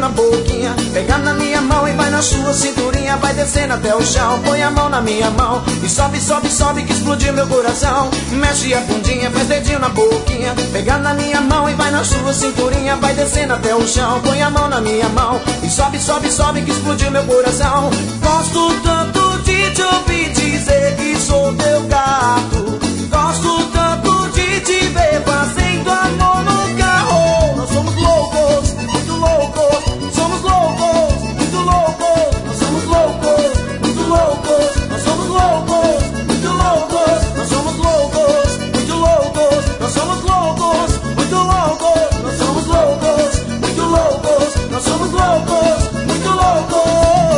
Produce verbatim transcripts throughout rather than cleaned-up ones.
na boquinha, pega na minha mão e vai na sua cinturinha, vai descendo até o chão. Põe a mão na minha mão e sobe, sobe, sobe que explodiu meu coração. Mexe a bundinha, faz dedinho na boquinha, pega na minha mão e vai na sua cinturinha, vai descendo até o chão. Põe a mão na minha mão e sobe, sobe, sobe que explodiu meu coração. Gosto tanto de te ouvir dizer que sou teu gato, gosto tanto de te ver fazendo amor no carro. Nós somos loucos, muito loucos, somos loucos, muito loucos. Nós somos loucos, muito loucos, nós somos loucos, muito loucos. Nós somos loucos, muito loucos, nós somos loucos, muito loucos. Nós somos loucos, muito loucos, nós somos loucos, muito loucos.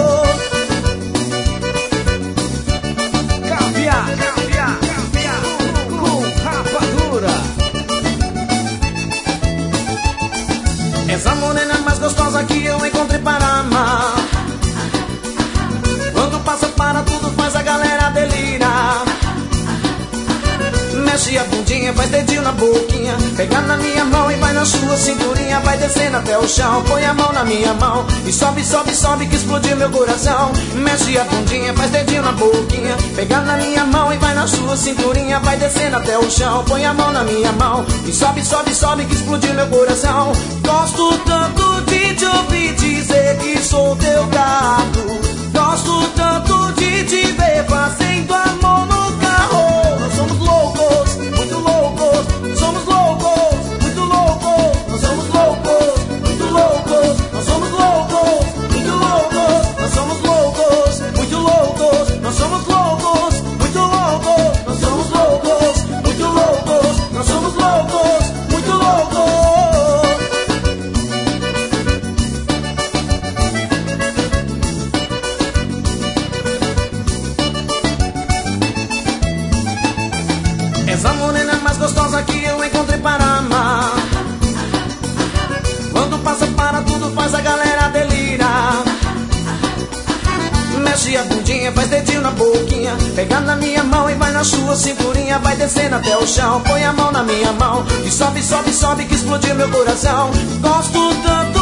Caviar, caviar, caviar com rapadura. Essa morena mais gostosa que eu encontrei para amar. Quando passa para tudo faz a galera delirar. Mexe a bundinha, faz dedinho na boquinha, pega na minha mão e vai na sua cinturinha, vai descendo até o chão. Põe a mão na minha mão e sobe, sobe, sobe que explodiu meu coração. Mexe a bundinha, faz dedinho na boquinha, pega na minha mão e vai na sua cinturinha, vai descendo até o chão. Põe a mão na minha mão e sobe, sobe, sobe que explodiu meu coração. Gosto tanto de te ouvir dizer que sou teu gato, gosto tanto de te ver fazendo amor no carro. Nós somos loucos, muito loucos, somos loucos, muito loucos. Nós somos loucos, muito loucos, nós somos loucos, muito loucos. Nós somos loucos, muito loucos, nós somos loucos, muito loucos. Nós somos loucos, muito loucos, nós somos loucos, muito loucos. Essa morena mais gostosa que eu encontrei para amar. Quando passa para tudo faz a galera delirar. Mexe a bundinha, faz dedinho na boquinha, pega na minha mão e vai na sua cinturinha, vai descendo até o chão. Põe a mão na minha mão e sobe, sobe, sobe que explodiu meu coração. Gosto tanto